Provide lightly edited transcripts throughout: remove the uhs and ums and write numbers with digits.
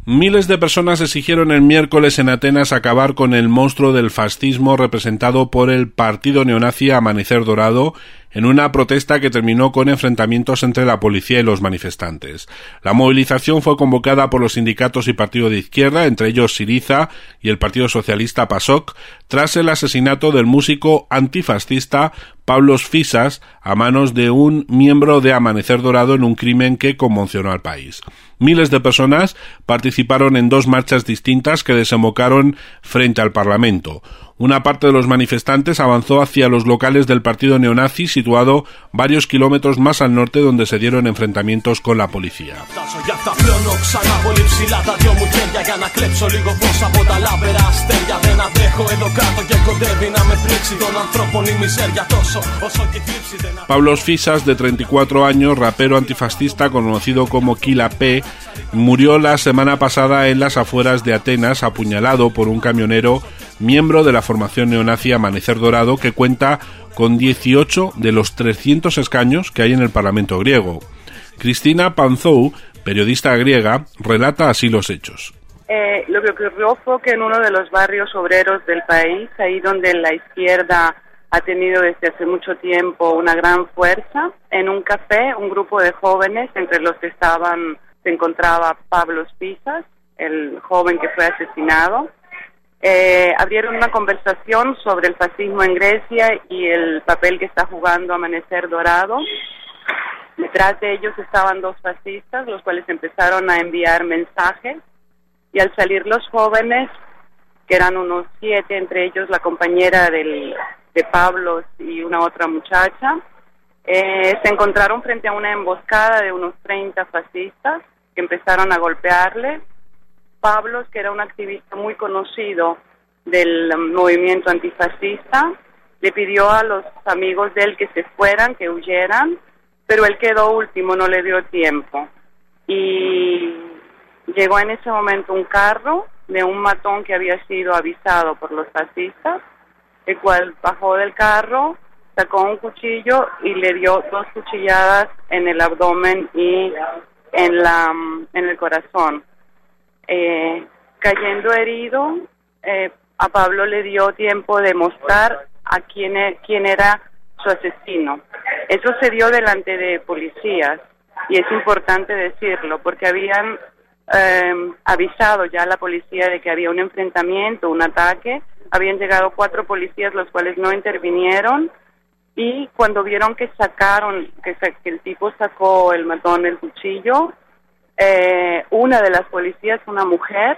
Miles de personas exigieron el miércoles en Atenas acabar con el monstruo del fascismo representado por el partido neonazi Amanecer Dorado en una protesta que terminó con enfrentamientos entre la policía y los manifestantes. La movilización fue convocada por los sindicatos y partidos de izquierda, entre ellos Syriza y el Partido Socialista PASOK, tras el asesinato del músico antifascista Pavlos Fyssas a manos de un miembro de Amanecer Dorado en un crimen que conmocionó al país. Miles de personas participaron en dos marchas distintas que desembocaron frente al Parlamento. Una parte de los manifestantes avanzó hacia los locales del partido neonazi situado varios kilómetros más al norte, donde se dieron enfrentamientos con la policía. Pavlos Fyssas, de 34 años, rapero antifascista conocido como Killa P, murió la semana pasada en las afueras de Atenas, apuñalado por un camionero miembro de la formación neonazi Amanecer Dorado, que cuenta con 18 de los 300 escaños que hay en el Parlamento griego. Cristina Panzou, periodista griega, relata así los hechos. Lo que ocurrió fue que en uno de los barrios obreros del país, ahí donde la izquierda ha tenido desde hace mucho tiempo una gran fuerza, en un café, un grupo de jóvenes, entre los que se encontraba Pavlos Fyssas, el joven que fue asesinado. Abrieron una conversación sobre el fascismo en Grecia y el papel que está jugando Amanecer Dorado. Detrás de ellos estaban dos fascistas, los cuales empezaron a enviar mensajes, y al salir los jóvenes, que eran unos 7, entre ellos la compañera de Pavlos y una otra muchacha, se encontraron frente a una emboscada de unos 30 fascistas que empezaron a golpearle. Pavlos, que era un activista muy conocido del movimiento antifascista, le pidió a los amigos de él que se fueran, que huyeran, pero él quedó último, no le dio tiempo. Y llegó en ese momento un carro de un matón que había sido avisado por los fascistas, el cual bajó del carro, sacó un cuchillo y le dio 2 cuchilladas en el abdomen y en el corazón. Cayendo herido, a Pablo le dio tiempo de mostrar a quién era su asesino. Eso se dio delante de policías, y es importante decirlo, porque habían avisado ya a la policía de que había un enfrentamiento, un ataque. Habían llegado 4 policías, los cuales no intervinieron, y cuando vieron que el tipo sacó el matón, el cuchillo, una de las policías, una mujer,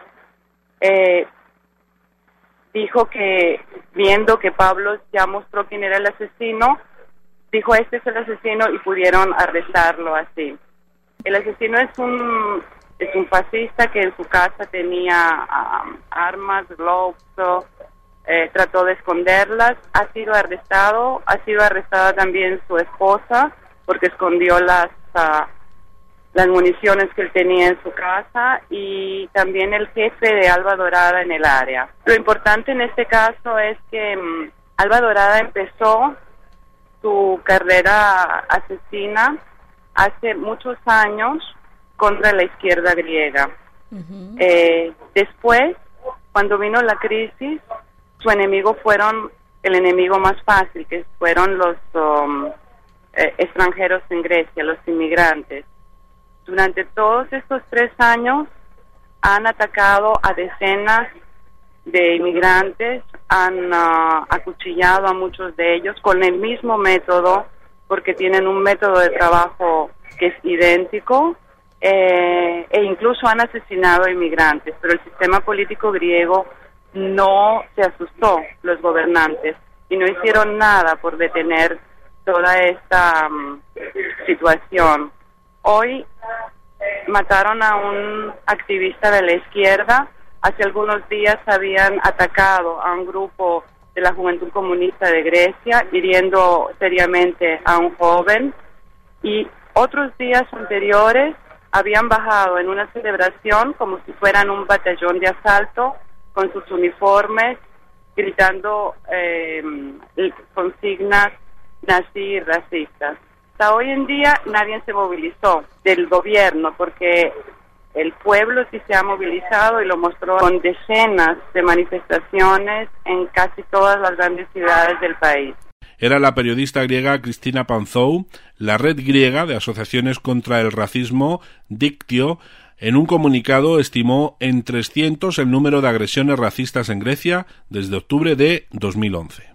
dijo que, viendo que Pablo ya mostró quién era el asesino, dijo: este es el asesino, y pudieron arrestarlo así. El asesino es un fascista que en su casa tenía armas, globos, trató de esconderlas. Ha sido arrestada también su esposa, porque escondió las municiones que él tenía en su casa, y también el jefe de Alba Dorada en el área. Lo importante en este caso es que Alba Dorada empezó su carrera asesina hace muchos años contra la izquierda griega. Uh-huh. Después, cuando vino la crisis, su enemigo fueron el enemigo más fácil, que fueron los extranjeros en Grecia, los inmigrantes. Durante todos estos 3 años han atacado a decenas de inmigrantes, han acuchillado a muchos de ellos con el mismo método, porque tienen un método de trabajo que es idéntico, e incluso han asesinado a inmigrantes, pero el sistema político griego no se asustó, los gobernantes, y no hicieron nada por detener toda esta situación. Hoy mataron a un activista de la izquierda. Hace algunos días habían atacado a un grupo de la Juventud Comunista de Grecia, hiriendo seriamente a un joven, y otros días anteriores habían bajado en una celebración como si fueran un batallón de asalto, con sus uniformes, gritando consignas nazi y racistas. Hasta hoy en día nadie se movilizó del gobierno, porque El pueblo sí se ha movilizado y lo mostró con decenas de manifestaciones en casi todas las grandes ciudades del país. Era la periodista griega Cristina Panzou. La red griega de asociaciones contra el racismo, Dictio, en un comunicado estimó en 300 el número de agresiones racistas en Grecia desde octubre de 2011.